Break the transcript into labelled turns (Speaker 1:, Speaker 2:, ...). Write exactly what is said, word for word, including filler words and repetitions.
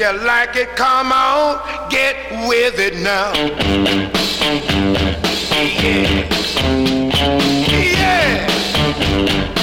Speaker 1: you like it, come on, get with it now. Yeah. Yeah.